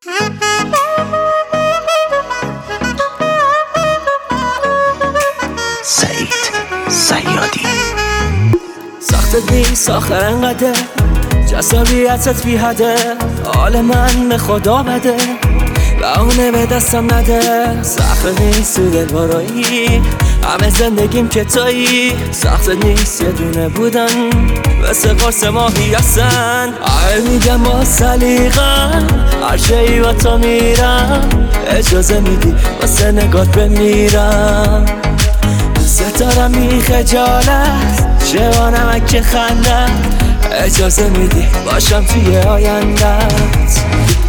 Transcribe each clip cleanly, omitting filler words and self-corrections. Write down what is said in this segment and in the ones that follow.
سعید صیادی. سخت نیست آخر انقدر جذابیتت بی حده، حال من به خدا بده و اونه به دستم نده. سخت نیست تو دل بارایی همه زندگیم که تویی، سخت نیست یه دونه بودن مثل قرص ماهی هستن. میگم با سلیقم هر شایی با تو میرم، اجازه میدی واسه نگات بمیرم. ستارم می خجالت شوانم که خندت، اجازه میدی باشم توی آیندت.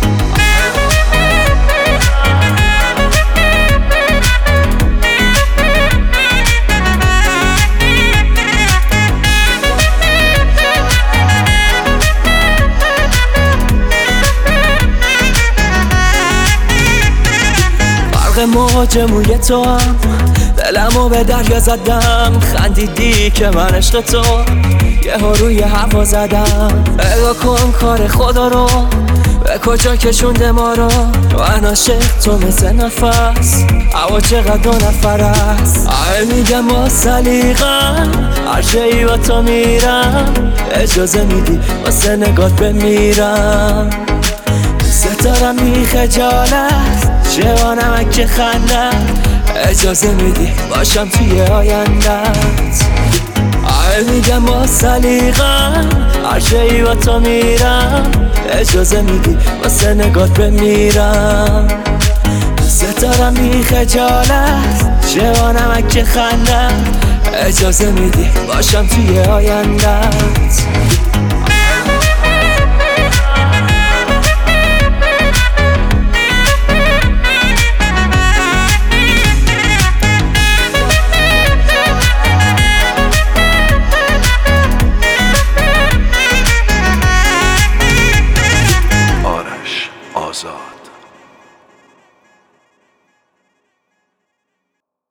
فرق موج موی تو هم دلمو به دریا زدم، خندیدی که من عشق تو یه ها روی هوا زدم. نگاه کن کار خدا رو به کجا کشونده ما رو، من عاشق تو مثل نفس هوا چقدر دو نفر است. میگم با سلیقم هر شایی با تو میرم، اجازه میدی واسه نگات بمیرم. ستارم می خجالت شوانم که خندت، اجازه میدی باشم توی آیندت. میگم با سلیقم هر شایی با تو میرم، اجازه میدی واسه نگات بمیرم. ستارم می خجالت شوانم که خندت، اجازه میدی باشم توی آیندت. آزاد.